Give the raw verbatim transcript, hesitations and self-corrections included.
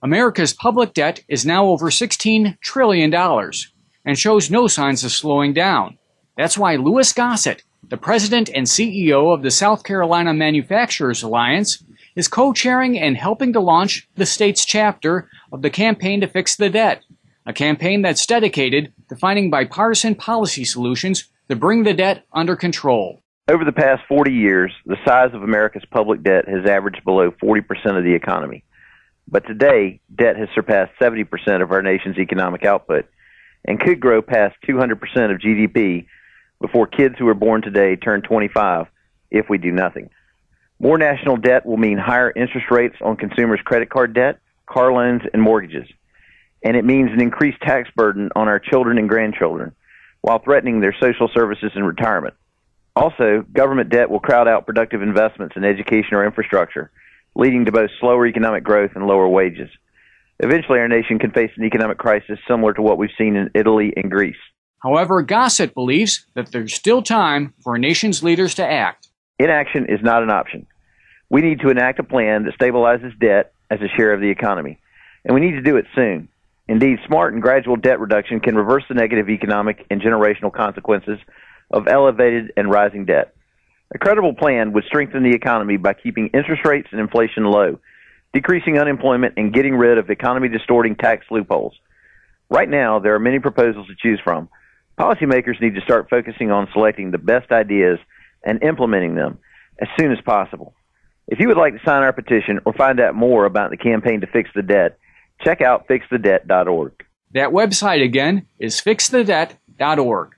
America's public debt is now over sixteen trillion dollars and shows no signs of slowing down. That's why Louis Gossett, the president and C E O of the South Carolina Manufacturers Alliance, is co-chairing and helping to launch the state's chapter of the Campaign to Fix the Debt, a campaign that's dedicated to finding bipartisan policy solutions to bring the debt under control. Over the past forty years, the size of America's public debt has averaged below forty percent of the economy. But today, debt has surpassed seventy percent of our nation's economic output and could grow past two hundred percent of G D P before kids who are born today turn twenty-five if we do nothing. More national debt will mean higher interest rates on consumers' credit card debt, car loans, and mortgages. And it means an increased tax burden on our children and grandchildren while threatening their social services and retirement. Also, government debt will crowd out productive investments in education or infrastructure, leading to both slower economic growth and lower wages. Eventually, our nation can face an economic crisis similar to what we've seen in Italy and Greece. However, Gossett believes that there's still time for a nation's leaders to act. Inaction is not an option. We need to enact a plan that stabilizes debt as a share of the economy, and we need to do it soon. Indeed, smart and gradual debt reduction can reverse the negative economic and generational consequences of elevated and rising debt. A credible plan would strengthen the economy by keeping interest rates and inflation low, decreasing unemployment, and getting rid of economy-distorting tax loopholes. Right now, there are many proposals to choose from. Policymakers need to start focusing on selecting the best ideas and implementing them as soon as possible. If you would like to sign our petition or find out more about the Campaign to Fix the Debt, check out fix the debt dot org. That website again is fix the debt dot org.